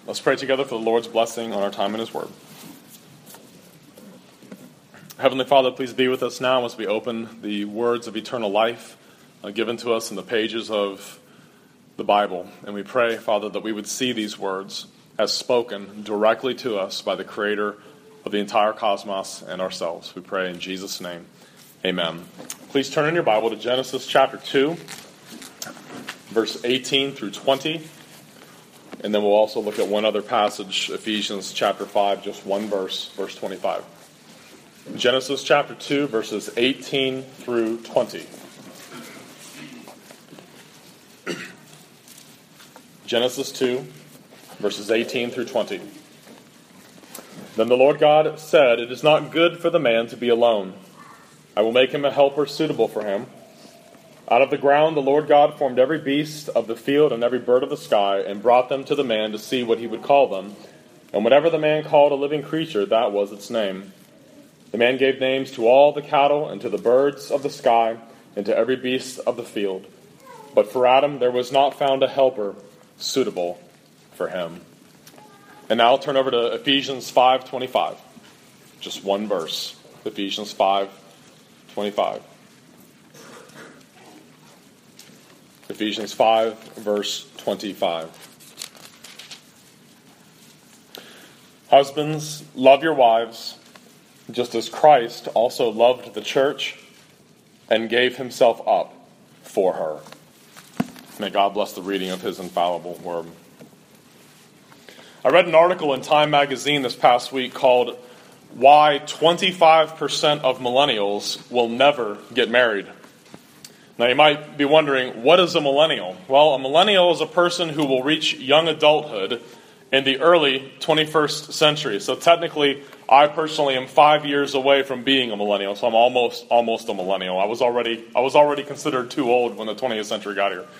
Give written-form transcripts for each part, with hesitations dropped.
Let's pray together for the Lord's blessing on our time in His Word. Heavenly Father, please be with us now as we open the words of eternal life given to us in the pages of the Bible. And we pray, Father, that we would see these words as spoken directly to us by the Creator of the entire cosmos and ourselves. We pray in Jesus' name. Amen. Please turn in your Bible to Genesis chapter 2, verse 18 through 20. And then we'll also look at one other passage, Ephesians chapter 5, just one verse, verse 25. Genesis chapter 2, verses 18 through 20. Genesis 2, verses 18 through 20. Then the Lord God said, "It is not good for the man to be alone. I will make him a helper suitable for him." Out of the ground the Lord God formed every beast of the field and every bird of the sky, and brought them to the man to see what he would call them. And whatever the man called a living creature, that was its name. The man gave names to all the cattle, and to the birds of the sky, and to every beast of the field. But for Adam there was not found a helper suitable for him. And now I'll turn over to Ephesians 5:25. Just one verse. Ephesians 5:25. Ephesians 5, verse 25. Husbands, love your wives, just as Christ also loved the church and gave himself up for her. May God bless the reading of his infallible word. I read an article in Time magazine this past week called "Why 25% of Millennials Will Never Get Married." Now you might be wondering, what is a millennial? Well, a millennial is a person who will reach young adulthood in the early 21st century. So technically, I personally am 5 years away from being a millennial, so I'm almost a millennial. I was already considered too old when the 20th century got here.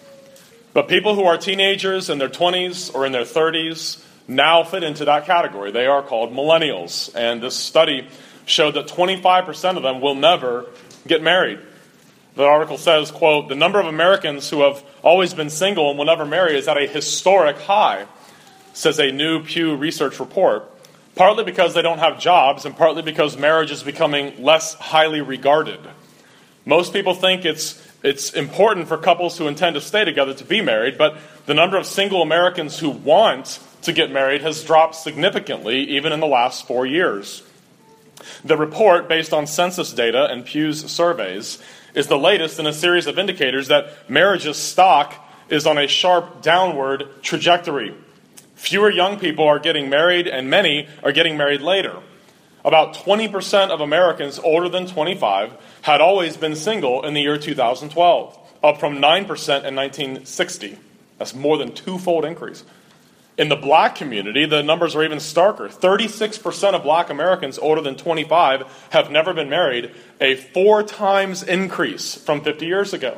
But people who are teenagers in their 20s or in their 30s now fit into that category. They are called millennials. And this study showed that 25% of them will never get married. The article says, quote, "The number of Americans who have always been single and will never marry is at a historic high," says a new Pew Research report, partly because they don't have jobs and partly because marriage is becoming less highly regarded. Most people think it's important for couples who intend to stay together to be married, but the number of single Americans who want to get married has dropped significantly even in the last 4 years. The report, based on census data and Pew's surveys, is the latest in a series of indicators that marriage's stock is on a sharp downward trajectory. Fewer young people are getting married, and many are getting married later. About 20% of Americans older than 25 had always been single in the year 2012, up from 9% in 1960. That's more than twofold increase. In the black community, the numbers are even starker. 36% of black Americans older than 25 have never been married, a 4 times increase from 50 years ago.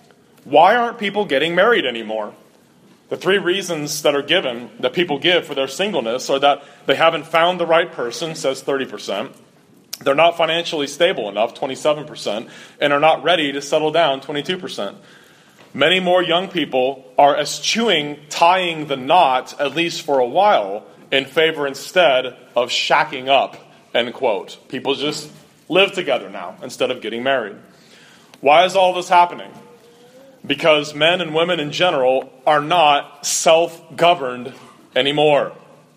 Why aren't people getting married anymore? The 3 reasons that are given, that people give for their singleness, are that they haven't found the right person, says 30%. They're not financially stable enough, 27%, and are not ready to settle down, 22%. Many more young people are eschewing tying the knot, at least for a while, in favor instead of shacking up, end quote. People just live together now instead of getting married. Why is all this happening? Because men and women in general are not self-governed anymore.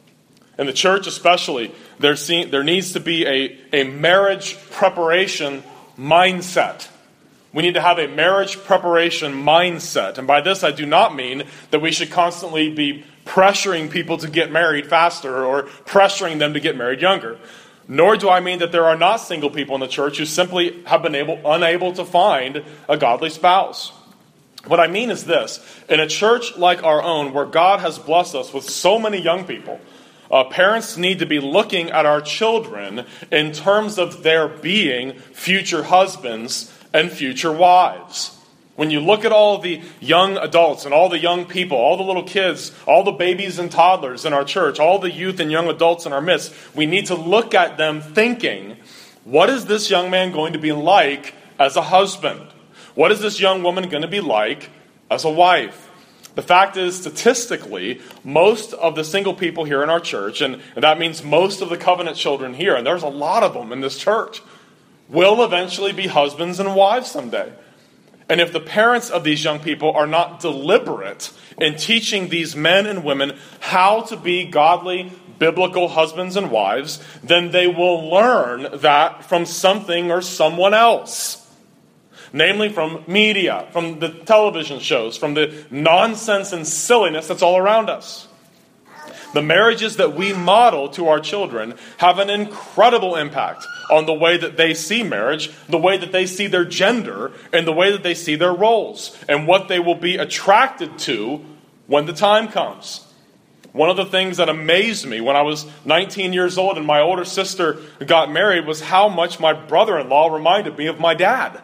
In the church especially, there needs to be a marriage preparation mindset. We need to have a marriage preparation mindset. And by this, I do not mean that we should constantly be pressuring people to get married faster or pressuring them to get married younger. Nor do I mean that there are not single people in the church who simply have been unable to find a godly spouse. What I mean is this: in a church like our own, where God has blessed us with so many young people, parents need to be looking at our children in terms of their being future husbands and future wives. When you look at all the young adults and all the young people, all the little kids, all the babies and toddlers in our church, all the youth and young adults in our midst, we need to look at them thinking, what is this young man going to be like as a husband? What is this young woman going to be like as a wife? The fact is, statistically, most of the single people here in our church, and that means most of the covenant children here, and there's a lot of them in this church, will eventually be husbands and wives someday. And if the parents of these young people are not deliberate in teaching these men and women how to be godly, biblical husbands and wives, then they will learn that from something or someone else. Namely from media, from the television shows, from the nonsense and silliness that's all around us. The marriages that we model to our children have an incredible impact on the way that they see marriage, the way that they see their gender, and the way that they see their roles, and what they will be attracted to when the time comes. One of the things that amazed me when I was 19 years old and my older sister got married was how much my brother-in-law reminded me of my dad.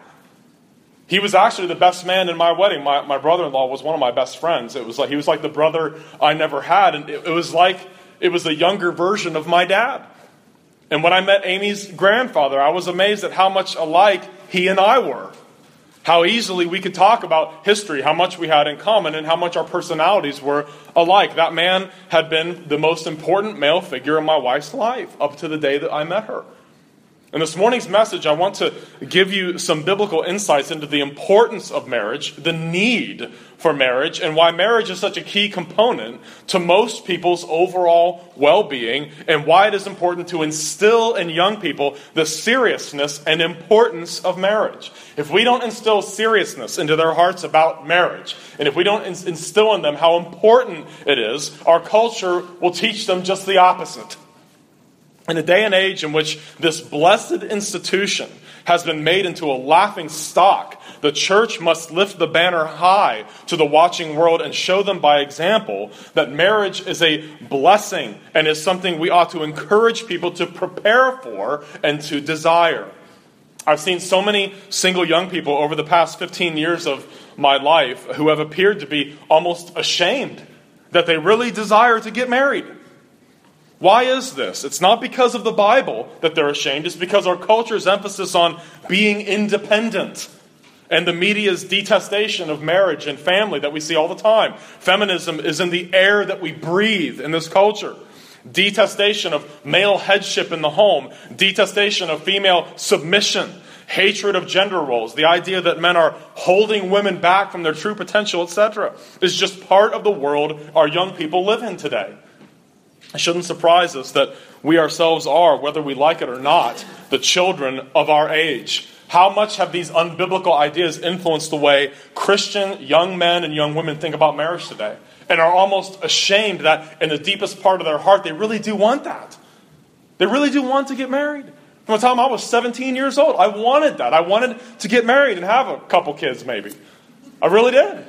He was actually the best man in my wedding. My brother-in-law was one of my best friends. He was like the brother I never had, and it was like it was a younger version of my dad. And when I met Amy's grandfather, I was amazed at how much alike he and I were. How easily we could talk about history, how much we had in common, and how much our personalities were alike. That man had been the most important male figure in my wife's life up to the day that I met her. In this morning's message, I want to give you some biblical insights into the importance of marriage, the need for marriage, and why marriage is such a key component to most people's overall well-being, and why it is important to instill in young people the seriousness and importance of marriage. If we don't instill seriousness into their hearts about marriage, and if we don't instill in them how important it is, our culture will teach them just the opposite. In a day and age in which this blessed institution has been made into a laughing stock, the church must lift the banner high to the watching world and show them by example that marriage is a blessing and is something we ought to encourage people to prepare for and to desire. I've seen so many single young people over the past 15 years of my life who have appeared to be almost ashamed that they really desire to get married. Why is this? It's not because of the Bible that they're ashamed. It's because our culture's emphasis on being independent and the media's detestation of marriage and family that we see all the time. Feminism is in the air that we breathe in this culture. Detestation of male headship in the home. Detestation of female submission. Hatred of gender roles. The idea that men are holding women back from their true potential, etc. is just part of the world our young people live in today. It shouldn't surprise us that we ourselves are, whether we like it or not, the children of our age. How much have these unbiblical ideas influenced the way Christian young men and young women think about marriage today? And are almost ashamed that in the deepest part of their heart, they really do want that. They really do want to get married. From the time I was 17 years old, I wanted that. I wanted to get married and have a couple kids maybe. I really did.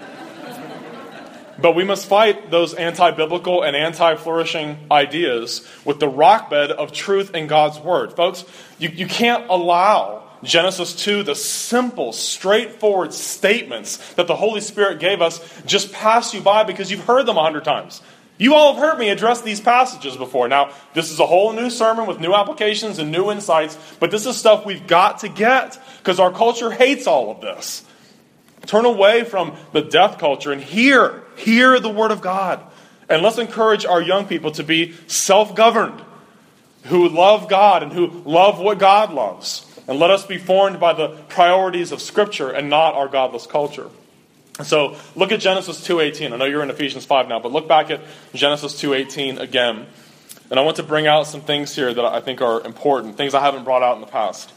But we must fight those anti-biblical and anti-flourishing ideas with the rock bed of truth in God's Word. Folks, you can't allow Genesis 2, the simple, straightforward statements that the Holy Spirit gave us, just pass you by because you've heard them 100 times. You all have heard me address these passages before. Now, this is a whole new sermon with new applications and new insights, but this is stuff we've got to get because our culture hates all of this. Turn away from the death culture and hear the Word of God. And let's encourage our young people to be self-governed, who love God and who love what God loves. And let us be formed by the priorities of Scripture and not our godless culture. So look at Genesis 2:18. I know you're in Ephesians 5 now, but look back at Genesis 2:18 again. And I want to bring out some things here that I think are important, things I haven't brought out in the past.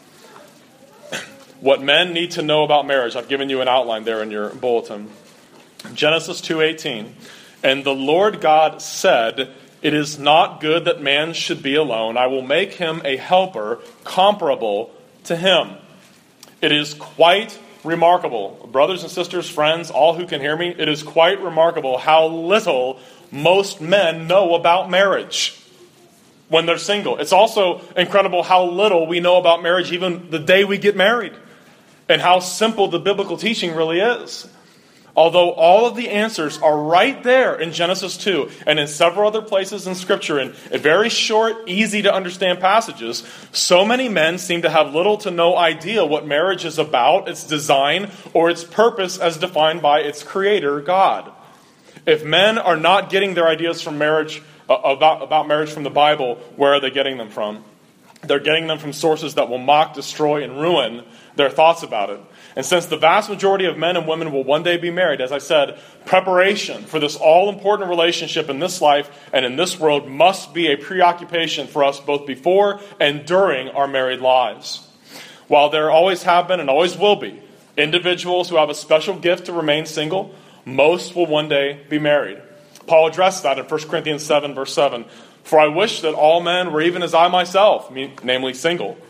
What men need to know about marriage. I've given you an outline there in your bulletin. Genesis 2:18. And the Lord God said, "It is not good that man should be alone. I will make him a helper comparable to him." It is quite remarkable. Brothers and sisters, friends, all who can hear me, it is quite remarkable how little most men know about marriage when they're single. It's also incredible how little we know about marriage even the day we get married, and how simple the biblical teaching really is. Although all of the answers are right there in Genesis 2 and in several other places in Scripture in very short, easy to understand passages, so many men seem to have little to no idea what marriage is about, its design, or its purpose as defined by its creator, God. If men are not getting their ideas from marriage, about marriage from the Bible, where are they getting them from? They're getting them from sources that will mock, destroy, and ruin their thoughts about it. And since the vast majority of men and women will one day be married, as I said, preparation for this all-important relationship in this life and in this world must be a preoccupation for us both before and during our married lives. While there always have been and always will be individuals who have a special gift to remain single, most will one day be married. Paul addressed that in 1 Corinthians 7, verse 7. For I wish that all men were even as I myself, namely single.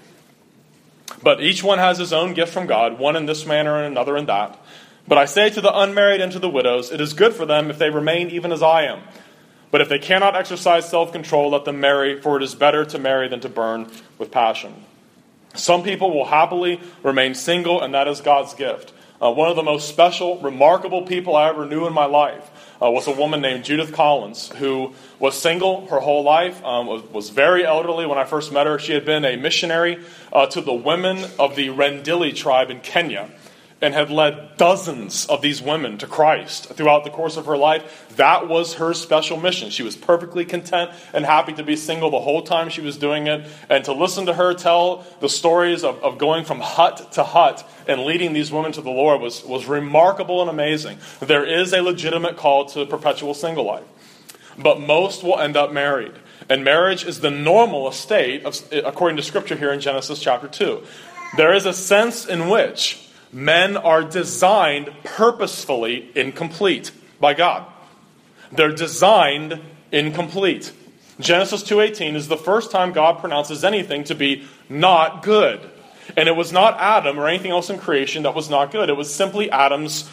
But each one has his own gift from God, one in this manner and another in that. But I say to the unmarried and to the widows, it is good for them if they remain even as I am. But if they cannot exercise self-control, let them marry, for it is better to marry than to burn with passion. Some people will happily remain single, and that is God's gift. One of the most special, remarkable people I ever knew in my life was a woman named Judith Collins, who was single her whole life, was very elderly when I first met her. She had been a missionary to the women of the Rendille tribe in Kenya and had led dozens of these women to Christ throughout the course of her life. That was her special mission. She was perfectly content and happy to be single the whole time she was doing it. And to listen to her tell the stories of going from hut to hut and leading these women to the Lord was remarkable and amazing. There is a legitimate call to perpetual single life. But most will end up married. And marriage is the normal estate, according to Scripture here in Genesis chapter 2. There is a sense in which men are designed purposefully incomplete by God. They're designed incomplete. Genesis 2:18 is the first time God pronounces anything to be not good. And it was not Adam or anything else in creation that was not good. It was simply Adam's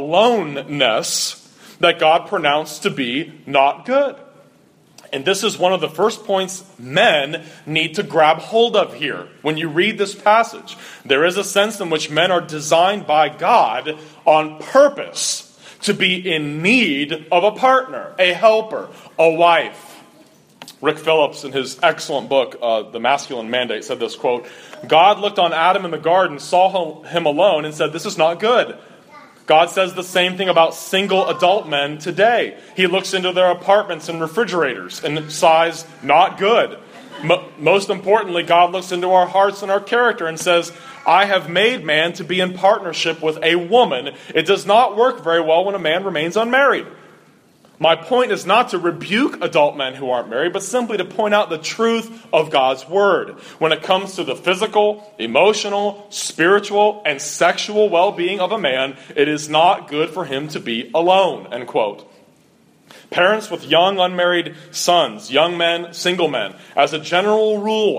aloneness that God pronounced to be not good. And this is one of the first points men need to grab hold of here. When you read this passage, there is a sense in which men are designed by God on purpose to be in need of a partner, a helper, a wife. Rick Phillips, in his excellent book, The Masculine Mandate, said this, quote, God looked on Adam in the garden, saw him alone, and said, this is not good. God says the same thing about single adult men today. He looks into their apartments and refrigerators and sighs, not good. Most importantly, God looks into our hearts and our character and says, I have made man to be in partnership with a woman. It does not work very well when a man remains unmarried. My point is not to rebuke adult men who aren't married, but simply to point out the truth of God's word. When it comes to the physical, emotional, spiritual, and sexual well-being of a man, it is not good for him to be alone, end quote. Parents with young unmarried sons, young men, single men, as a general rule,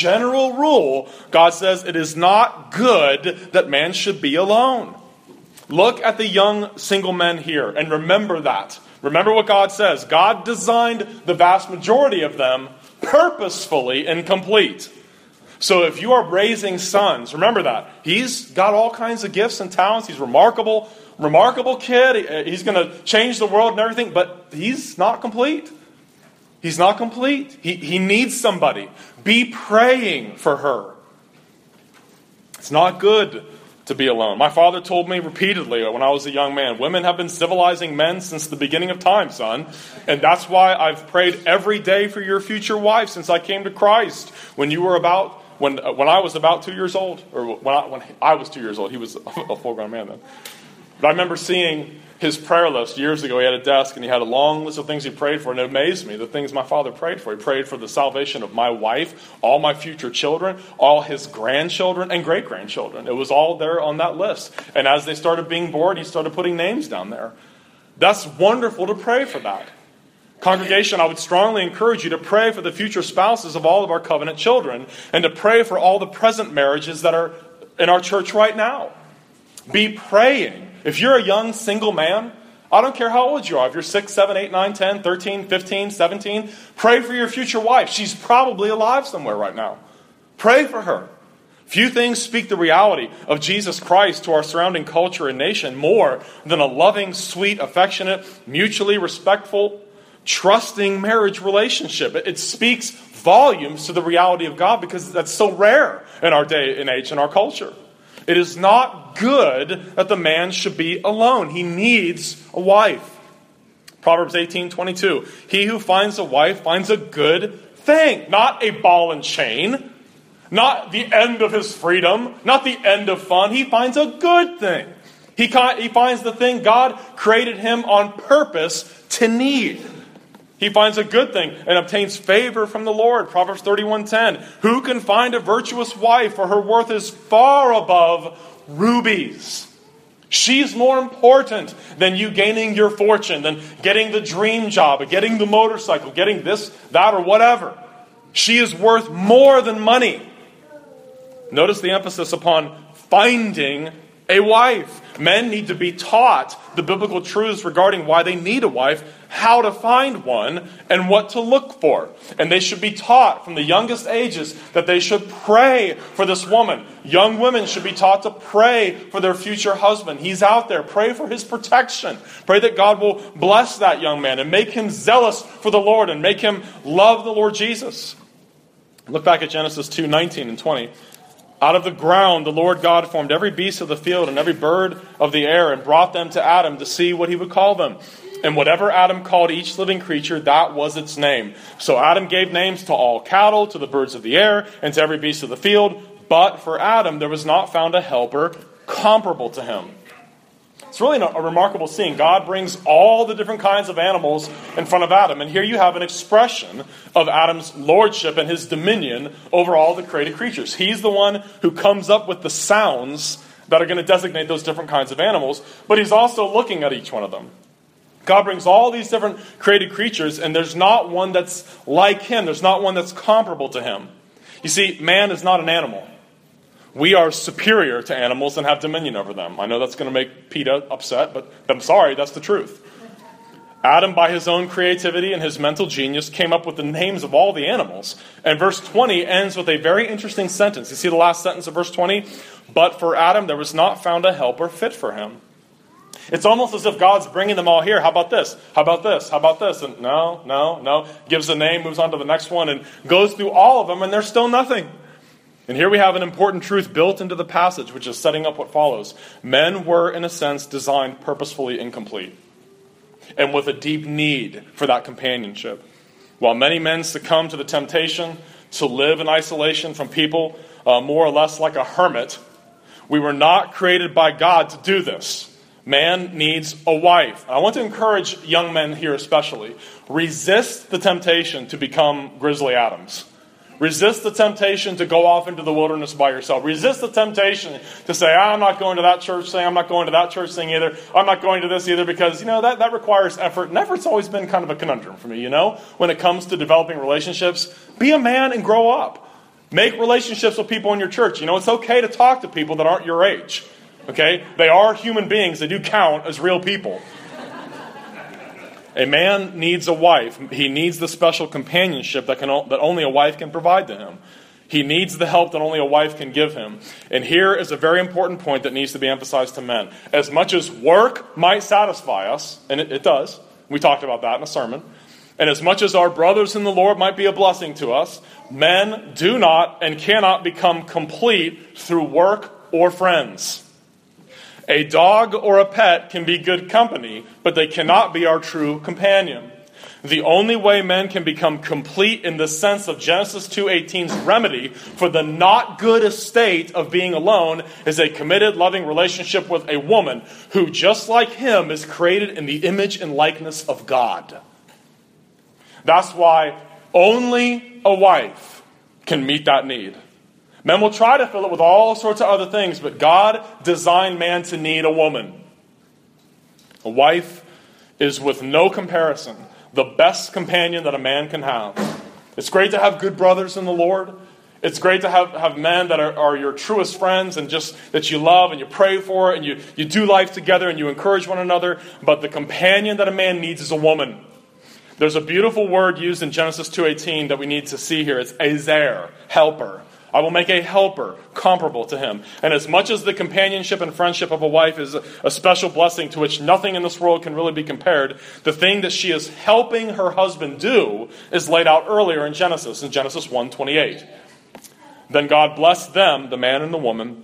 God says it is not good that man should be alone. Look at the young single men here and remember that. Remember what God says. God designed the vast majority of them purposefully incomplete. So if you are raising sons, remember that. He's got all kinds of gifts and talents. He's remarkable kid. He's going to change the world and everything, but he's not complete. He's not complete. He needs somebody. Be praying for her. It's not good to be alone. My father told me repeatedly when I was a young man, women have been civilizing men since the beginning of time, son. And that's why I've prayed every day for your future wife since I came to Christ. When I was about 2 years old, or when I was 2 years old, he was a full-grown man then. But I remember seeing his prayer list years ago. He had a desk and he had a long list of things he prayed for, and it amazed me, the things my father prayed for. He prayed for the salvation of my wife, all my future children, all his grandchildren and great-grandchildren. It was all there on that list. And as they started being born, he started putting names down there. That's wonderful to pray for that. Congregation, I would strongly encourage you to pray for the future spouses of all of our covenant children and to pray for all the present marriages that are in our church right now. Be praying. If you're a young single man, I don't care how old you are. If you're 6, 7, 8, 9, 10, 13, 15, 17, pray for your future wife. She's probably alive somewhere right now. Pray for her. Few things speak the reality of Jesus Christ to our surrounding culture and nation more than a loving, sweet, affectionate, mutually respectful, trusting marriage relationship. It speaks volumes to the reality of God because that's so rare in our day and age in our culture. It is not good that the man should be alone. He needs a wife. Proverbs 18:22. He who finds a wife finds a good thing. Not a ball and chain. Not the end of his freedom. Not the end of fun. He finds a good thing. He finds the thing God created him on purpose to need. He finds a good thing and obtains favor from the Lord. Proverbs 31:10. Who can find a virtuous wife, for her worth is far above rubies. She's more important than you gaining your fortune, than getting the dream job, or getting the motorcycle, getting this, that, or whatever. She is worth more than money. Notice the emphasis upon finding a wife. Men need to be taught the biblical truths regarding why they need a wife, how to find one, and what to look for. And they should be taught from the youngest ages that they should pray for this woman. Young women should be taught to pray for their future husband. He's out there. Pray for his protection. Pray that God will bless that young man and make him zealous for the Lord and make him love the Lord Jesus. Look back at Genesis 2:19 and 20. Out of the ground the Lord God formed every beast of the field and every bird of the air and brought them to Adam to see what he would call them. And whatever Adam called each living creature, that was its name. So Adam gave names to all cattle, to the birds of the air, and to every beast of the field. But for Adam there was not found a helper comparable to him. It's really a remarkable scene. God brings all the different kinds of animals in front of Adam. And here you have an expression of Adam's lordship and his dominion over all the created creatures. He's the one who comes up with the sounds that are going to designate those different kinds of animals. But he's also looking at each one of them. God brings all these different created creatures, and there's not one that's like him. There's not one that's comparable to him. You see, man is not an animal. We are superior to animals and have dominion over them. I know that's going to make PETA upset, but I'm sorry, that's the truth. Adam, by his own creativity and his mental genius, came up with the names of all the animals. And verse 20 ends with a very interesting sentence. You see the last sentence of verse 20? But for Adam there was not found a helper fit for him. It's almost as if God's bringing them all here. How about this? How about this? How about this? And no. Gives a name, moves on to the next one, and goes through all of them, and there's still nothing. And here we have an important truth built into the passage, which is setting up what follows. Men were, in a sense, designed purposefully incomplete, and with a deep need for that companionship. While many men succumb to the temptation to live in isolation from people, more or less like a hermit, we were not created by God to do this. Man needs a wife. I want to encourage young men here especially. Resist the temptation to become Grizzly Adams. Resist the temptation to go off into the wilderness by yourself. Resist the temptation to say, I'm not going to that church thing. I'm not going to that church thing either. I'm not going to this either because, that requires effort. And effort's always been kind of a conundrum for me, when it comes to developing relationships. Be a man and grow up. Make relationships with people in your church. It's okay to talk to people that aren't your age. Okay? They are human beings. They do count as real people. A man needs a wife. He needs the special companionship that only a wife can provide to him. He needs the help that only a wife can give him. And here is a very important point that needs to be emphasized to men. As much as work might satisfy us, and it does, we talked about that in a sermon, and as much as our brothers in the Lord might be a blessing to us, men do not and cannot become complete through work or friends. A dog or a pet can be good company, but they cannot be our true companion. The only way men can become complete in the sense of Genesis 2:18's remedy for the not good estate of being alone is a committed, loving relationship with a woman who, just like him, is created in the image and likeness of God. That's why only a wife can meet that need. Men will try to fill it with all sorts of other things, but God designed man to need a woman. A wife is with no comparison the best companion that a man can have. It's great to have good brothers in the Lord. It's great to have men that are your truest friends and just that you love and you pray for and you do life together and you encourage one another. But the companion that a man needs is a woman. There's a beautiful word used in Genesis 2:18 that we need to see here. It's ezer, helper. I will make a helper comparable to him. And as much as the companionship and friendship of a wife is a special blessing to which nothing in this world can really be compared, the thing that she is helping her husband do is laid out earlier in Genesis 1:28. Then God blessed them, the man and the woman,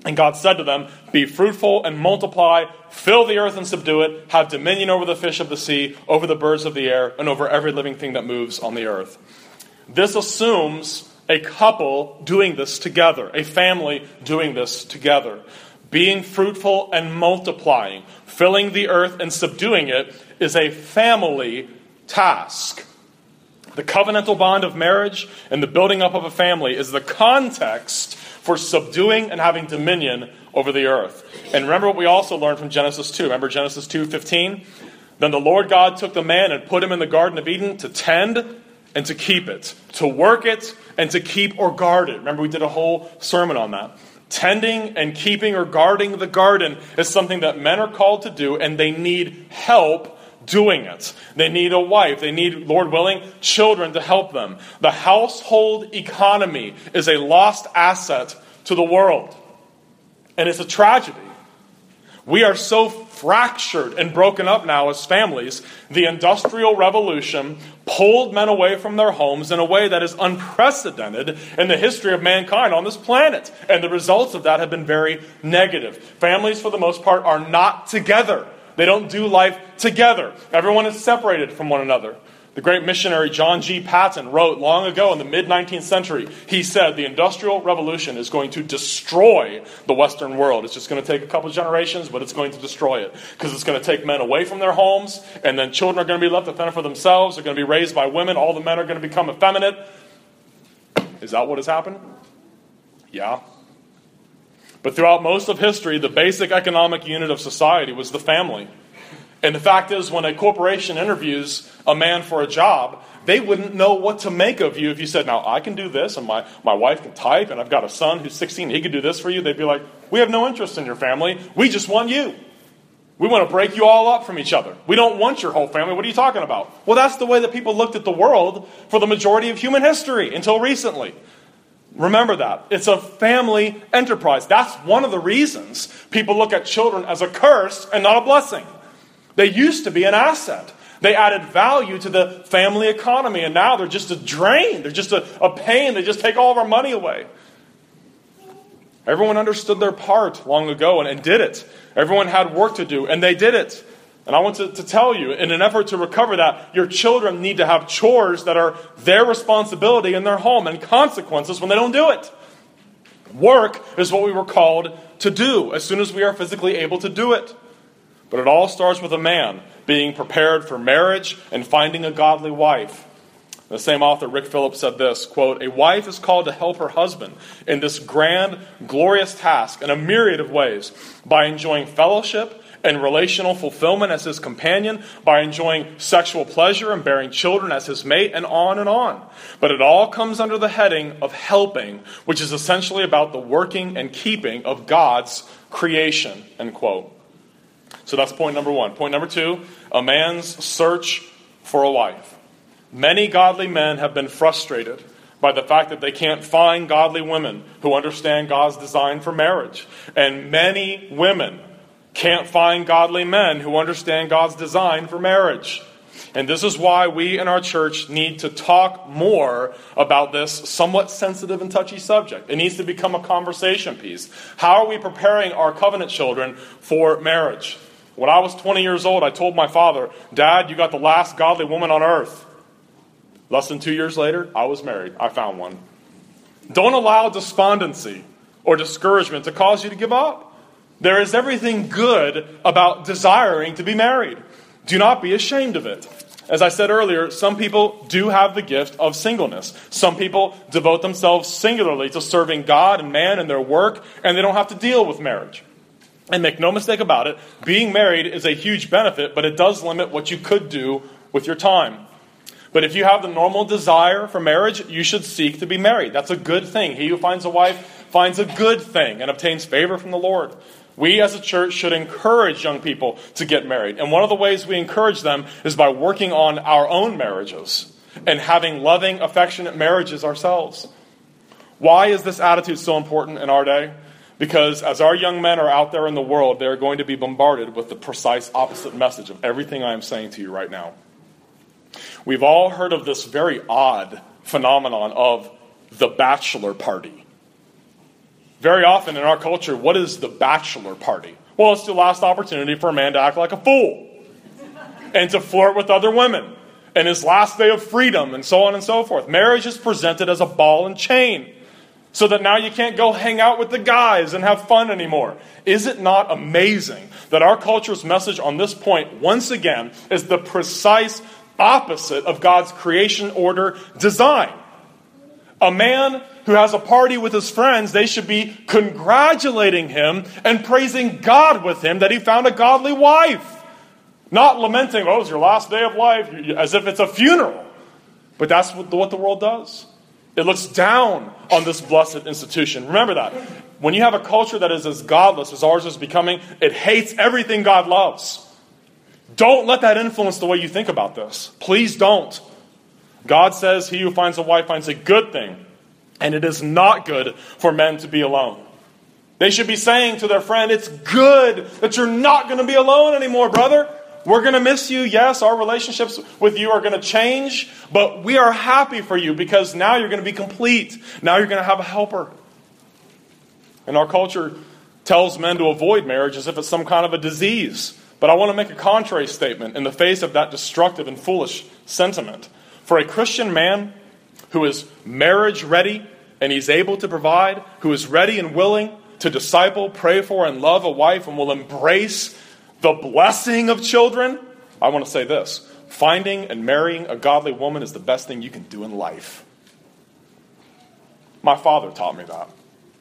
And God said to them, be fruitful and multiply, fill the earth and subdue it, have dominion over the fish of the sea, over the birds of the air, and over every living thing that moves on the earth. This assumes a couple doing this together, a family doing this together. Being fruitful and multiplying, filling the earth and subduing it is a family task. The covenantal bond of marriage and the building up of a family is the context for subduing and having dominion over the earth. And remember what we also learned from Genesis 2. Remember Genesis 2:15? Then the Lord God took the man and put him in the Garden of Eden to tend and to keep it, to work it and to keep or guard it. Remember we did a whole sermon on that. Tending and keeping or guarding the garden is something that men are called to do, and they need help doing it. They need a wife. They need, Lord willing, children to help them. The household economy is a lost asset to the world. And it's a tragedy. We are so fractured and broken up now as families. The Industrial Revolution pulled men away from their homes in a way that is unprecedented in the history of mankind on this planet. And the results of that have been very negative. Families, for the most part, are not together. They don't do life together. Everyone is separated from one another. The great missionary John G. Paton wrote long ago in the mid-19th century, he said the Industrial Revolution is going to destroy the Western world. It's just going to take a couple of generations, but it's going to destroy it. Because it's going to take men away from their homes, and then children are going to be left to fend for themselves. They're going to be raised by women. All the men are going to become effeminate. Is that what has happened? Yeah. But throughout most of history, the basic economic unit of society was the family. And the fact is, when a corporation interviews a man for a job, they wouldn't know what to make of you if you said, now I can do this, and my wife can type, and I've got a son who's 16, he can do this for you. They'd be like, we have no interest in your family. We just want you. We want to break you all up from each other. We don't want your whole family. What are you talking about? Well, that's the way that people looked at the world for the majority of human history until recently. Remember that. It's a family enterprise. That's one of the reasons people look at children as a curse and not a blessing. They used to be an asset. They added value to the family economy, and now they're just a drain. They're just a pain. They just take all of our money away. Everyone understood their part long ago and did it. Everyone had work to do, and they did it. And I want to tell you, in an effort to recover that, your children need to have chores that are their responsibility in their home and consequences when they don't do it. Work is what we were called to do as soon as we are physically able to do it. But it all starts with a man being prepared for marriage and finding a godly wife. The same author, Rick Phillips, said this, quote, a wife is called to help her husband in this grand, glorious task in a myriad of ways, by enjoying fellowship and relational fulfillment as his companion, by enjoying sexual pleasure and bearing children as his mate, and on and on. But it all comes under the heading of helping, which is essentially about the working and keeping of God's creation, end quote. So that's point number one. Point number two, a man's search for a wife. Many godly men have been frustrated by the fact that they can't find godly women who understand God's design for marriage. And many women can't find godly men who understand God's design for marriage. And this is why we in our church need to talk more about this somewhat sensitive and touchy subject. It needs to become a conversation piece. How are we preparing our covenant children for marriage? When I was 20 years old, I told my father, Dad, you got the last godly woman on earth. Less than 2 years later, I was married. I found one. Don't allow despondency or discouragement to cause you to give up. There is everything good about desiring to be married. Do not be ashamed of it. As I said earlier, some people do have the gift of singleness. Some people devote themselves singularly to serving God and man in their work, and they don't have to deal with marriage. And make no mistake about it, being married is a huge benefit, but it does limit what you could do with your time. But if you have the normal desire for marriage, you should seek to be married. That's a good thing. He who finds a wife finds a good thing and obtains favor from the Lord. We as a church should encourage young people to get married. And one of the ways we encourage them is by working on our own marriages and having loving, affectionate marriages ourselves. Why is this attitude so important in our day? Because as our young men are out there in the world, they're going to be bombarded with the precise opposite message of everything I am saying to you right now. We've all heard of this very odd phenomenon of the bachelor party. Very often in our culture, what is the bachelor party? Well, it's the last opportunity for a man to act like a fool and to flirt with other women, and his last day of freedom, and so on and so forth. Marriage is presented as a ball and chain, so that now you can't go hang out with the guys and have fun anymore. Is it not amazing that our culture's message on this point, once again, is the precise opposite of God's creation order design? A man who has a party with his friends, they should be congratulating him and praising God with him that he found a godly wife. Not lamenting, oh, it's your last day of life, as if it's a funeral. But that's what the world does. It looks down on this blessed institution. Remember that. When you have a culture that is as godless as ours is becoming, it hates everything God loves. Don't let that influence the way you think about this. Please don't. God says he who finds a wife finds a good thing, and it is not good for men to be alone. They should be saying to their friend, it's good that you're not going to be alone anymore, brother. We're going to miss you. Yes, our relationships with you are going to change, but we are happy for you because now you're going to be complete. Now you're going to have a helper. And our culture tells men to avoid marriage as if it's some kind of a disease. But I want to make a contrary statement in the face of that destructive and foolish sentiment. For a Christian man who is marriage ready and he's able to provide, who is ready and willing to disciple, pray for, and love a wife and will embrace the blessing of children, I want to say this. Finding and marrying a godly woman is the best thing you can do in life. My father taught me that.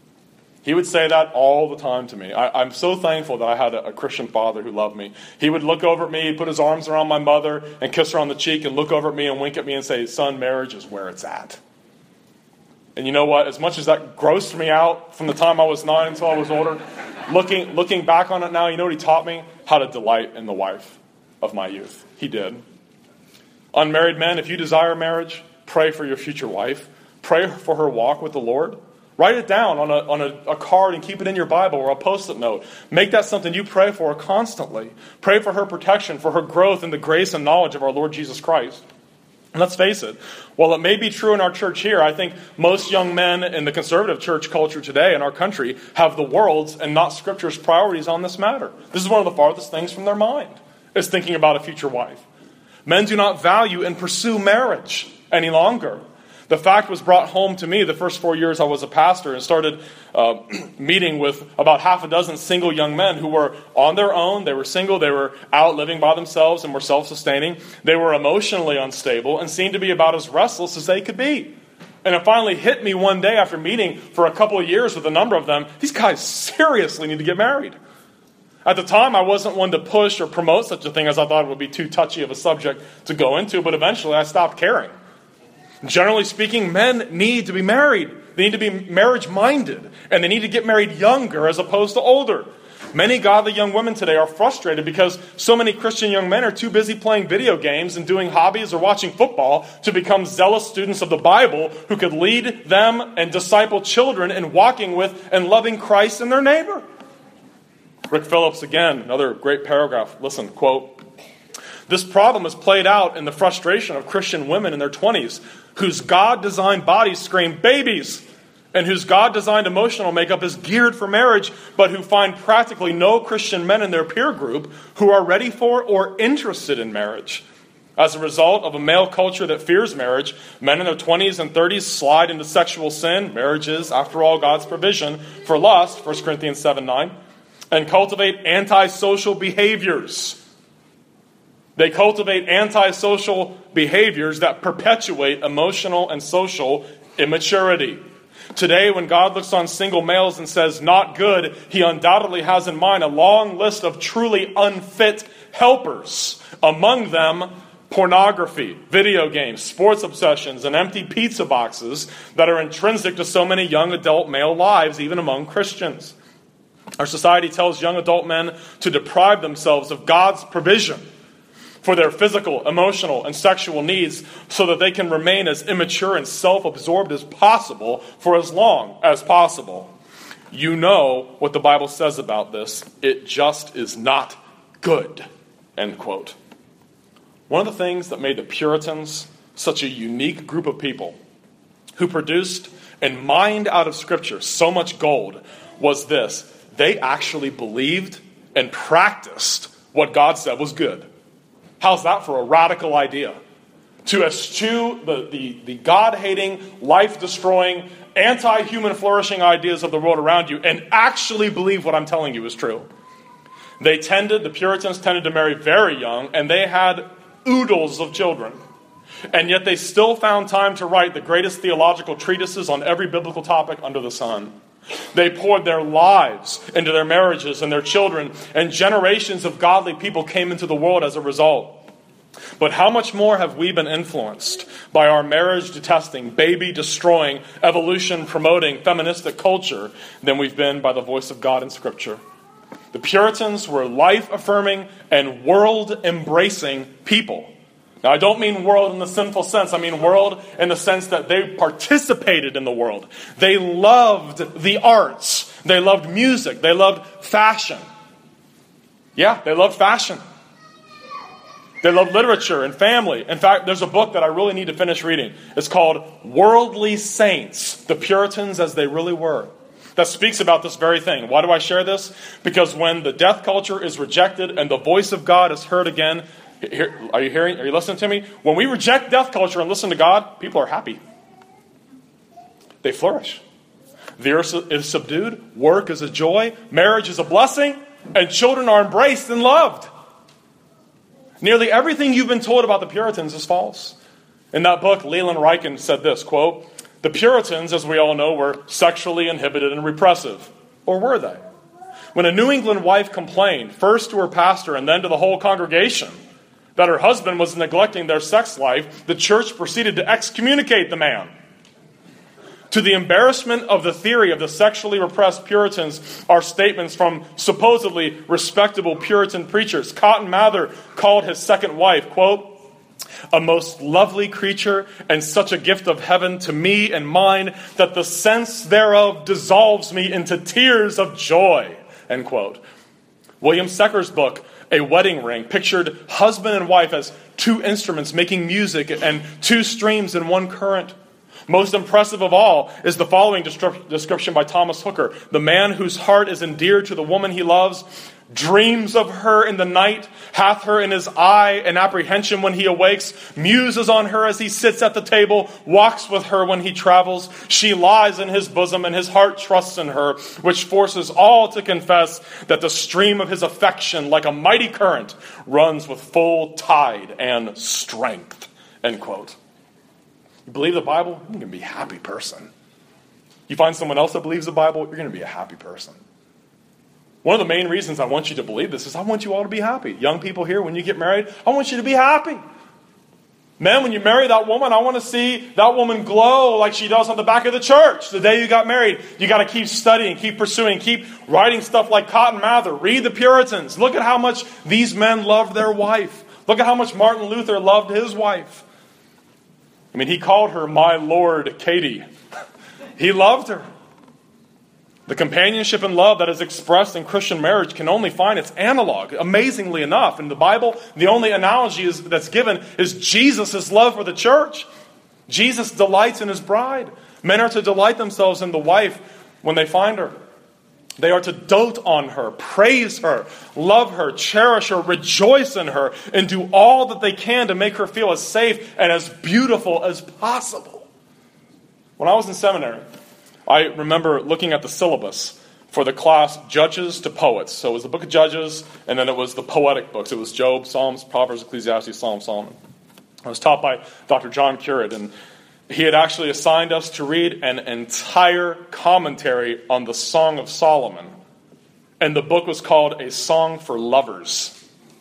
He would say that all the time to me. I'm so thankful that I had a Christian father who loved me. He would look over at me, put his arms around my mother, and kiss her on the cheek, and look over at me and wink at me and say, son, marriage is where it's at. And you know what? As much as that grossed me out from the time I was 9 until I was older, looking back on it now, you know what he taught me? How to delight in the wife of my youth. He did. Unmarried men, if you desire marriage, pray for your future wife. Pray for her walk with the Lord. Write it down on a card and keep it in your Bible or a Post-it note. Make that something you pray for constantly. Pray for her protection, for her growth in the grace and knowledge of our Lord Jesus Christ. And let's face it, while it may be true in our church here, I think most young men in the conservative church culture today in our country have the world's and not Scripture's priorities on this matter. This is one of the farthest things from their mind, is thinking about a future wife. Men do not value and pursue marriage any longer. The fact was brought home to me the first 4 years I was a pastor and started meeting with about half a dozen single young men who were on their own. They were single. They were out living by themselves and were self-sustaining. They were emotionally unstable and seemed to be about as restless as they could be. And it finally hit me one day after meeting for a couple of years with a number of them, these guys seriously need to get married. At the time, I wasn't one to push or promote such a thing as I thought it would be too touchy of a subject to go into, but eventually I stopped caring. Generally speaking, men need to be married. They need to be marriage-minded, and they need to get married younger as opposed to older. Many godly young women today are frustrated because so many Christian young men are too busy playing video games and doing hobbies or watching football to become zealous students of the Bible who could lead them and disciple children in walking with and loving Christ and their neighbor. Rick Phillips, again, another great paragraph. Listen, quote, "This problem is played out in the frustration of Christian women in their 20s whose God-designed bodies scream babies and whose God-designed emotional makeup is geared for marriage, but who find practically no Christian men in their peer group who are ready for or interested in marriage. As a result of a male culture that fears marriage, men in their 20s and 30s slide into sexual sin, marriage is, after all, God's provision for lust, 1 Corinthians 7:9, and cultivate antisocial behaviors." They cultivate antisocial behaviors that perpetuate emotional and social immaturity. Today, when God looks on single males and says, not good, he undoubtedly has in mind a long list of truly unfit helpers. Among them, pornography, video games, sports obsessions, and empty pizza boxes that are intrinsic to so many young adult male lives, even among Christians. Our society tells young adult men to deprive themselves of God's provision for their physical, emotional, and sexual needs so that they can remain as immature and self-absorbed as possible for as long as possible. You know what the Bible says about this. It just is not good. End quote. One of the things that made the Puritans such a unique group of people who produced and mined out of Scripture so much gold was this: they actually believed and practiced what God said was good. How's that for a radical idea? To eschew the God-hating, life-destroying, anti-human flourishing ideas of the world around you and actually believe what I'm telling you is true. The Puritans tended to marry very young, and they had oodles of children. And yet they still found time to write the greatest theological treatises on every biblical topic under the sun. They poured their lives into their marriages and their children, and generations of godly people came into the world as a result. But how much more have we been influenced by our marriage-detesting, baby-destroying, evolution-promoting, feministic culture than we've been by the voice of God in Scripture? The Puritans were life-affirming and world-embracing people. Now, I don't mean world in the sinful sense. I mean world in the sense that they participated in the world. They loved the arts. They loved music. They loved fashion. Yeah, they loved fashion. They loved literature and family. In fact, there's a book that I really need to finish reading. It's called Worldly Saints, the Puritans as They Really Were, that speaks about this very thing. Why do I share this? Because when the death culture is rejected and the voice of God is heard again, are you hearing? Are you listening to me? When we reject death culture and listen to God, people are happy. They flourish. The earth is subdued. Work is a joy. Marriage is a blessing. And children are embraced and loved. Nearly everything you've been told about the Puritans is false. In that book, Leland Ryken said this, quote, "The Puritans, as we all know, were sexually inhibited and repressive." Or were they? When a New England wife complained, first to her pastor and then to the whole congregation, that her husband was neglecting their sex life, the church proceeded to excommunicate the man. To the embarrassment of the theory of the sexually repressed Puritans are statements from supposedly respectable Puritan preachers. Cotton Mather called his second wife, quote, "a most lovely creature and such a gift of heaven to me and mine that the sense thereof dissolves me into tears of joy," end quote. William Secker's book, A Wedding Ring, pictured husband and wife as two instruments making music and two streams in one current. Most impressive of all is the following description by Thomas Hooker. "The man whose heart is endeared to the woman he loves dreams of her in the night, hath her in his eye in apprehension when he awakes, muses on her as he sits at the table, walks with her when he travels. She lies in his bosom, and his heart trusts in her, which forces all to confess that the stream of his affection, like a mighty current, runs with full tide and strength." End quote. You believe the Bible? You're going to be a happy person. You find someone else that believes the Bible, you're going to be a happy person. One of the main reasons I want you to believe this is I want you all to be happy. Young people here, when you get married, I want you to be happy. Men, when you marry that woman, I want to see that woman glow like she does on the back of the church the day you got married. You got to keep studying, keep pursuing, keep writing stuff like Cotton Mather. Read the Puritans. Look at how much these men loved their wife. Look at how much Martin Luther loved his wife. I mean, he called her my Lord Katie. He loved her. The companionship and love that is expressed in Christian marriage can only find its analog, amazingly enough. In the Bible, the only analogy that's given is Jesus' love for the church. Jesus delights in his bride. Men are to delight themselves in the wife when they find her. They are to dote on her, praise her, love her, cherish her, rejoice in her, and do all that they can to make her feel as safe and as beautiful as possible. When I was in seminary, I remember looking at the syllabus for the class Judges to Poets. So it was the book of Judges, and then it was the poetic books. It was Job, Psalms, Proverbs, Ecclesiastes, Psalm, Solomon. I was taught by Dr. John Currid, and he had actually assigned us to read an entire commentary on the Song of Solomon. And the book was called A Song for Lovers.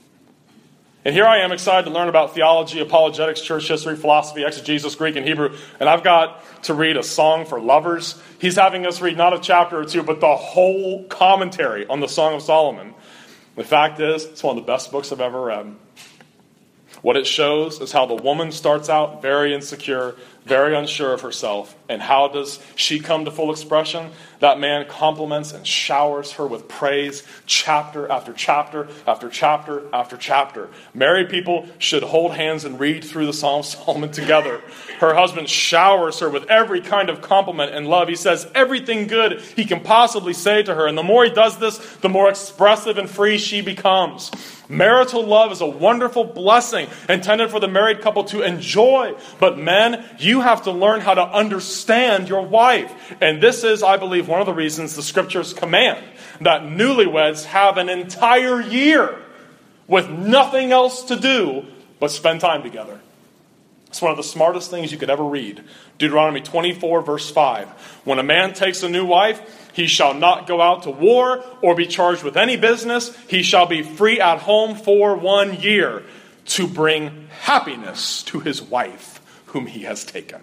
And here I am excited to learn about theology, apologetics, church history, philosophy, exegesis, Greek and Hebrew. And I've got to read a song for lovers. He's having us read not a chapter or two, but the whole commentary on the Song of Solomon. The fact is, it's one of the best books I've ever read. What it shows is how the woman starts out very insecure, very unsure of herself. And how does she come to full expression? That man compliments and showers her with praise, chapter after chapter after chapter after chapter. Married people should hold hands and read through the Psalm of Solomon together. Her husband showers her with every kind of compliment and love. He says everything good he can possibly say to her. And the more he does this, the more expressive and free she becomes. Marital love is a wonderful blessing intended for the married couple to enjoy. But men, you have to learn how to understand your wife. And this is, I believe, one of the reasons the scriptures command that newlyweds have an entire year with nothing else to do but spend time together. It's one of the smartest things you could ever read. Deuteronomy 24, verse 5. When a man takes a new wife, he shall not go out to war or be charged with any business. He shall be free at home for 1 year to bring happiness to his wife whom he has taken.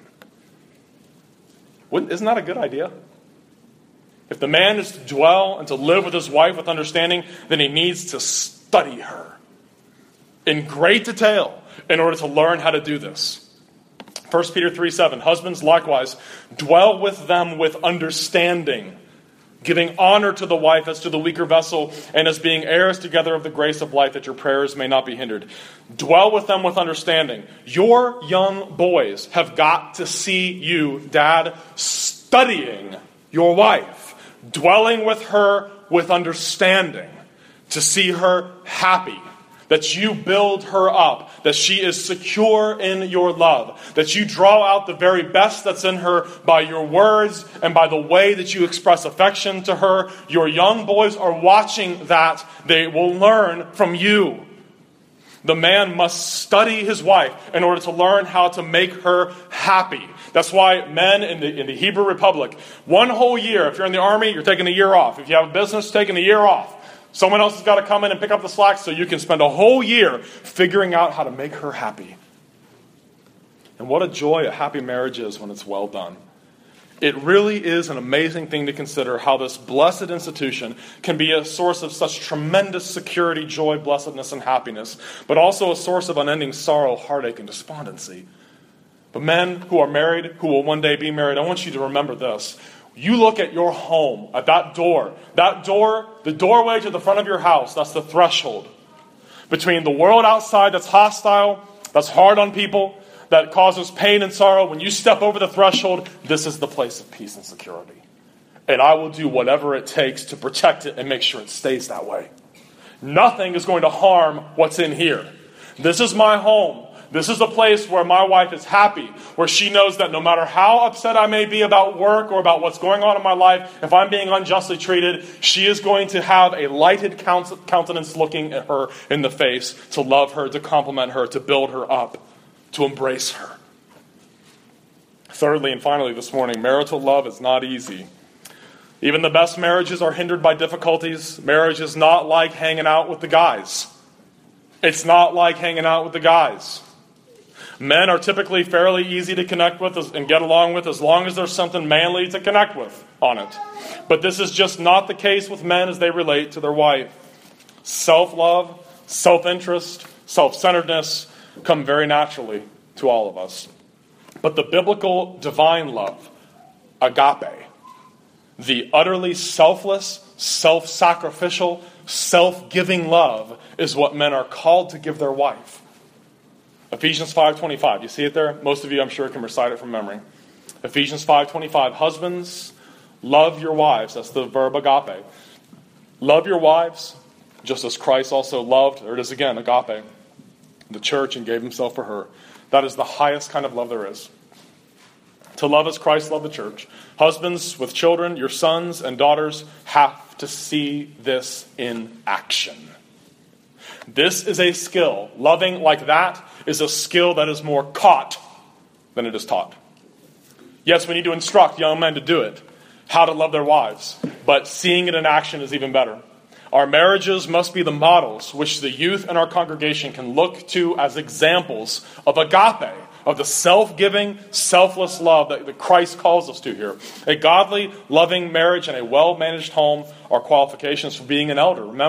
Isn't that a good idea? If the man is to dwell and to live with his wife with understanding, then he needs to study her in great detail in order to learn how to do this. 1 Peter 3:7, husbands likewise, dwell with them with understanding, giving honor to the wife as to the weaker vessel, and as being heirs together of the grace of life, that your prayers may not be hindered. Dwell with them with understanding. Your young boys have got to see you, Dad, studying your wife, dwelling with her with understanding, to see her happy, that you build her up, that she is secure in your love, that you draw out the very best that's in her by your words and by the way that you express affection to her. Your young boys are watching that. They will learn from you. The man must study his wife in order to learn how to make her happy. That's why men in the Hebrew Republic, 1 whole year, if you're in the army, you're taking a year off. If you have a business, taking a year off. Someone else has got to come in and pick up the slack so you can spend a whole year figuring out how to make her happy. And what a joy a happy marriage is when it's well done. It really is an amazing thing to consider how this blessed institution can be a source of such tremendous security, joy, blessedness, and happiness, but also a source of unending sorrow, heartache, and despondency. But men who are married, who will one day be married, I want you to remember this. You look at your home, at that door, the doorway to the front of your house, that's the threshold between the world outside that's hostile, that's hard on people, that causes pain and sorrow. When you step over the threshold, this is the place of peace and security. And I will do whatever it takes to protect it and make sure it stays that way. Nothing is going to harm what's in here. This is my home. This is a place where my wife is happy, where she knows that no matter how upset I may be about work or about what's going on in my life, if I'm being unjustly treated, she is going to have a lighted countenance looking at her in the face, to love her, to compliment her, to build her up, to embrace her. Thirdly and finally this morning, marital love is not easy. Even the best marriages are hindered by difficulties. Marriage is not like hanging out with the guys. It's not like hanging out with the guys. Men are typically fairly easy to connect with and get along with as long as there's something manly to connect with on it. But this is just not the case with men as they relate to their wife. Self-love, self-interest, self-centeredness come very naturally to all of us. But the biblical divine love, agape, the utterly selfless, self-sacrificial, self-giving love is what men are called to give their wife. Ephesians 5:25. You see it there? Most of you, I'm sure, can recite it from memory. Ephesians 5:25. Husbands, love your wives. That's the verb agape. Love your wives, just as Christ also loved, there it is again, agape, the church and gave himself for her. That is the highest kind of love there is. To love as Christ loved the church. Husbands with children, your sons and daughters have to see this in action. This is a skill. Loving like that is a skill that is more caught than it is taught. Yes, we need to instruct young men to do it, how to love their wives, but seeing it in action is even better. Our marriages must be the models which the youth in our congregation can look to as examples of agape, of the self-giving, selfless love that Christ calls us to here. A godly, loving marriage and a well-managed home are qualifications for being an elder. Remember,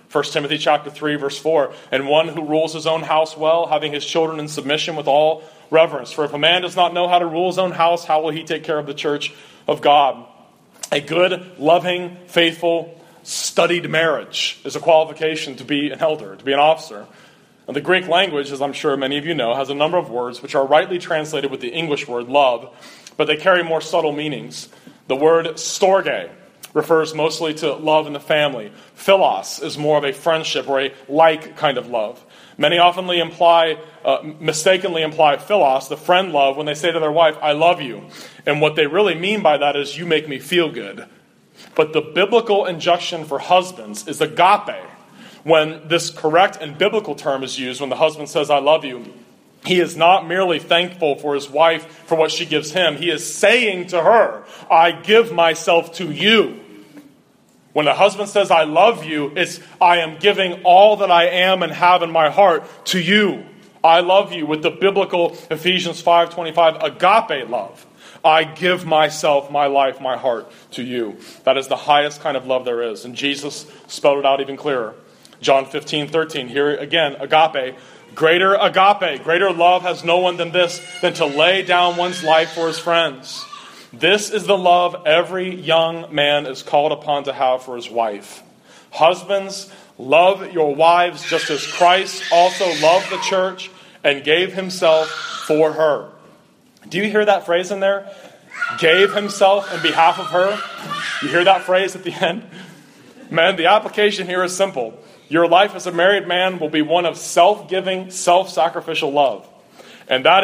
1 Timothy chapter 3, verse 4, and one who rules his own house well, having his children in submission with all reverence. For if a man does not know how to rule his own house, how will he take care of the church of God? A good, loving, faithful, studied marriage is a qualification to be an elder, to be an officer. And the Greek language, as I'm sure many of you know, has a number of words which are rightly translated with the English word love, but they carry more subtle meanings. The word storge refers mostly to love in the family. Philos is more of a friendship or a like kind of love. Many often mistakenly imply philos, the friend love, when they say to their wife, I love you. And what they really mean by that is, you make me feel good. But the biblical injunction for husbands is agape. When this correct and biblical term is used, when the husband says, I love you, he is not merely thankful for his wife for what she gives him. He is saying to her, I give myself to you. When a husband says, I love you, it's, I am giving all that I am and have in my heart to you. I love you with the biblical Ephesians 5:25 agape love. I give myself, my life, my heart to you. That is the highest kind of love there is. And Jesus spelled it out even clearer. John 15:13, here again, agape. Greater love has no one than this, than to lay down one's life for his friends. This is the love every young man is called upon to have for his wife. Husbands, love your wives just as Christ also loved the church and gave himself for her. Do you hear that phrase in there? Gave himself in behalf of her. You hear that phrase at the end? Man, the application here is simple. Your life as a married man will be one of self-giving, self-sacrificial love. And that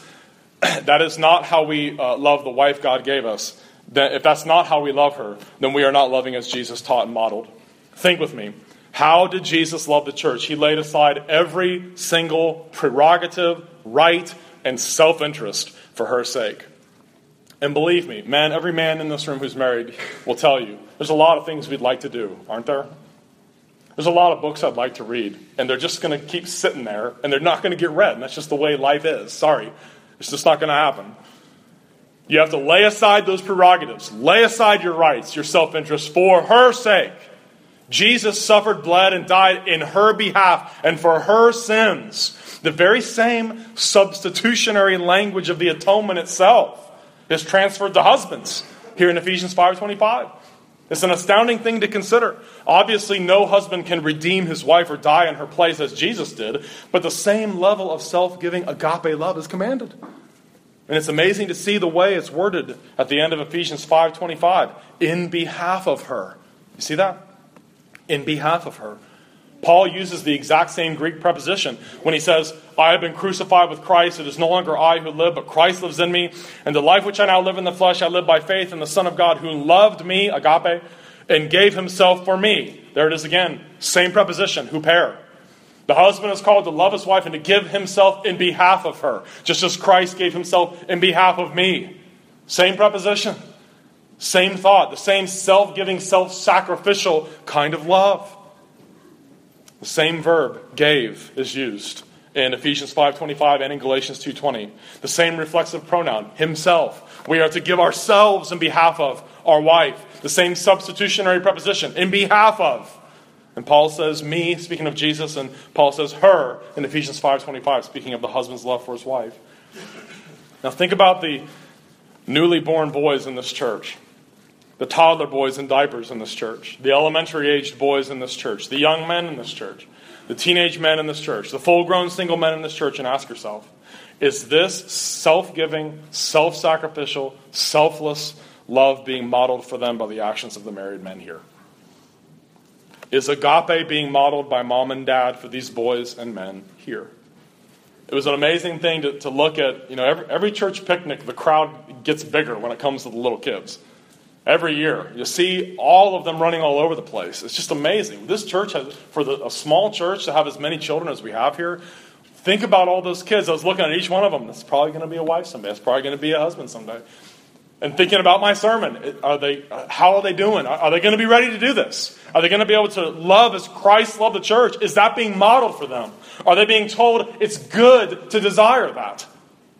is not how we love the wife God gave us. If that's not how we love her, then we are not loving as Jesus taught and modeled. Think with me. How did Jesus love the church? He laid aside every single prerogative, right, and self-interest for her sake. And believe me, man, every man in this room who's married will tell you, there's a lot of things we'd like to do, aren't there? There's a lot of books I'd like to read, and they're just going to keep sitting there, and they're not going to get read, and that's just the way life is. Sorry. It's just not going to happen. You have to lay aside those prerogatives. Lay aside your rights, your self-interest for her sake. Jesus suffered, bled, and died in her behalf and for her sins. The very same substitutionary language of the atonement itself is transferred to husbands here in Ephesians 5:25. It's an astounding thing to consider. Obviously, no husband can redeem his wife or die in her place as Jesus did, but the same level of self-giving agape love is commanded. And it's amazing to see the way it's worded at the end of Ephesians 5:25, in behalf of her. You see that? In behalf of her. Paul uses the exact same Greek preposition when he says, I have been crucified with Christ. It is no longer I who live, but Christ lives in me. And the life which I now live in the flesh, I live by faith in the Son of God who loved me, agape, and gave himself for me. There it is again. Same preposition, huper. The husband is called to love his wife and to give himself in behalf of her, just as Christ gave himself in behalf of me. Same preposition. Same thought. The same self-giving, self-sacrificial kind of love. The same verb, gave, is used in Ephesians 5:25 and in Galatians 2:20. The same reflexive pronoun, himself. We are to give ourselves in behalf of our wife. The same substitutionary preposition, in behalf of. And Paul says me, speaking of Jesus, and Paul says her in Ephesians 5:25, speaking of the husband's love for his wife. Now think about the newly born boys in this church. The toddler boys in diapers in this church, the elementary-aged boys in this church, the young men in this church, the teenage men in this church, the full-grown single men in this church, and ask yourself, is this self-giving, self-sacrificial, selfless love being modeled for them by the actions of the married men here? Is agape being modeled by mom and dad for these boys and men here? It was an amazing thing to look at. You know, every church picnic, the crowd gets bigger when it comes to the little kids. Every year, you see all of them running all over the place. It's just amazing. This church has, for a small church to have as many children as we have here, think about all those kids. I was looking at each one of them. That's probably going to be a wife someday. It's probably going to be a husband someday. And thinking about my sermon, how are they doing? Are they going to be ready to do this? Are they going to be able to love as Christ loved the church? Is that being modeled for them? Are they being told it's good to desire that?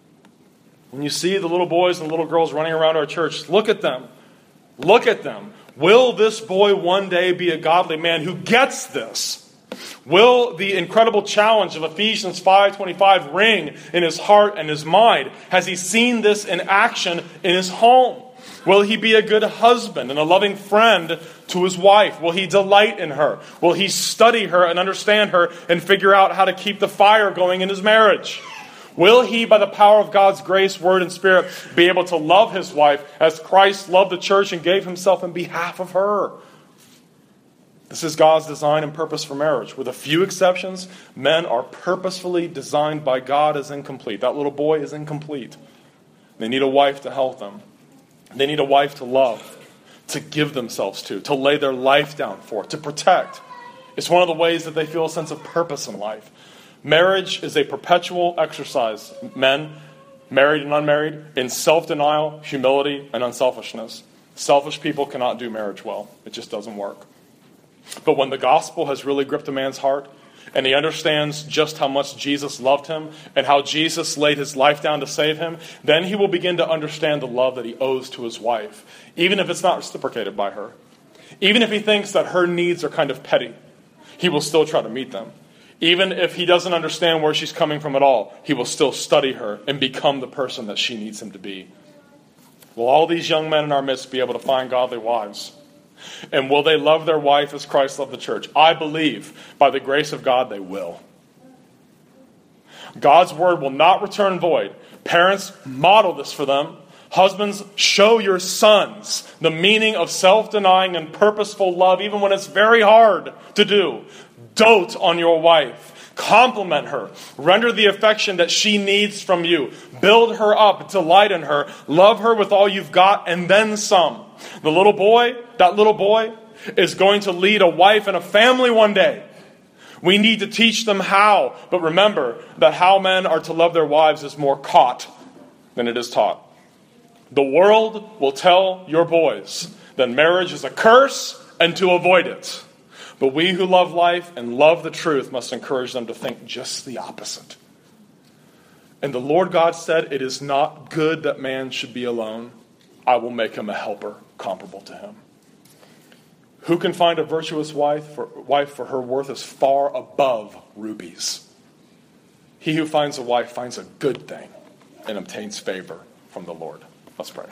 When you see the little boys and little girls running around our church, look at them. Look at them. Will this boy one day be a godly man who gets this? Will the incredible challenge of Ephesians 5:25 ring in his heart and his mind? Has he seen this in action in his home? Will he be a good husband and a loving friend to his wife? Will he delight in her? Will he study her and understand her and figure out how to keep the fire going in his marriage? Will he, by the power of God's grace, word, and spirit, be able to love his wife as Christ loved the church and gave himself in behalf of her? This is God's design and purpose for marriage. With a few exceptions, men are purposefully designed by God as incomplete. That little boy is incomplete. They need a wife to help them. They need a wife to love, to give themselves to lay their life down for, to protect. It's one of the ways that they feel a sense of purpose in life. Marriage is a perpetual exercise, men, married and unmarried, in self-denial, humility, and unselfishness. Selfish people cannot do marriage well. It just doesn't work. But when the gospel has really gripped a man's heart, and he understands just how much Jesus loved him and how Jesus laid his life down to save him, then he will begin to understand the love that he owes to his wife, even if it's not reciprocated by her. Even if he thinks that her needs are kind of petty, he will still try to meet them. Even if he doesn't understand where she's coming from at all, he will still study her and become the person that she needs him to be. Will all these young men in our midst be able to find godly wives? And will they love their wife as Christ loved the church? I believe, by the grace of God, they will. God's word will not return void. Parents, model this for them. Husbands, show your sons the meaning of self-denying and purposeful love, even when it's very hard to do. Dote on your wife. Compliment her. Render the affection that she needs from you. Build her up. Delight in her. Love her with all you've got and then some. That little boy is going to lead a wife and a family one day. We need to teach them how. But remember that how men are to love their wives is more caught than it is taught. The world will tell your boys that marriage is a curse and to avoid it. But we who love life and love the truth must encourage them to think just the opposite. And the Lord God said, "It is not good that man should be alone. I will make him a helper comparable to him." Who can find a virtuous wife for her worth is far above rubies. He who finds a wife finds a good thing and obtains favor from the Lord. Let's pray.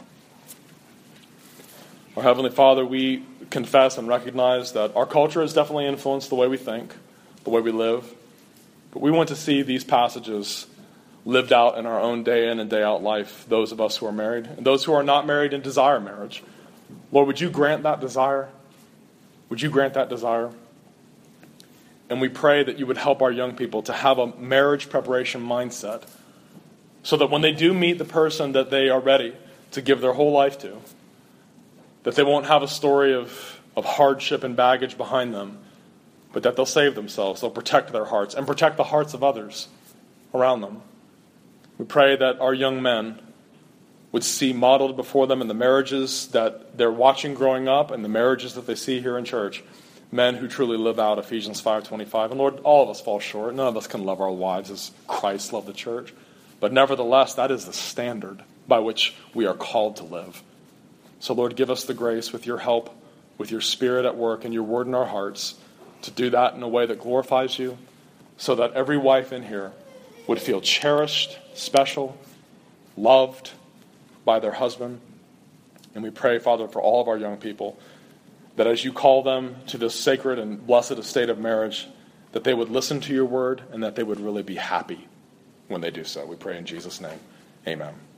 Our Heavenly Father, we confess and recognize that our culture has definitely influenced the way we think, the way we live. But we want to see these passages lived out in our own day in and day out life, those of us who are married, and those who are not married and desire marriage. Lord, would you grant that desire? Would you grant that desire? And we pray that you would help our young people to have a marriage preparation mindset so that when they do meet the person that they are ready to give their whole life to, that they won't have a story of hardship and baggage behind them, but that they'll save themselves, they'll protect their hearts, and protect the hearts of others around them. We pray that our young men would see modeled before them in the marriages that they're watching growing up and the marriages that they see here in church, men who truly live out Ephesians 5:25. And Lord, all of us fall short. None of us can love our wives as Christ loved the church. But nevertheless, that is the standard by which we are called to live. So Lord, give us the grace with your help, with your Spirit at work and your word in our hearts to do that in a way that glorifies you, so that every wife in here would feel cherished, special, loved by their husband. And we pray, Father, for all of our young people, that as you call them to this sacred and blessed estate of marriage, that they would listen to your word and that they would really be happy when they do so. We pray in Jesus' name. Amen.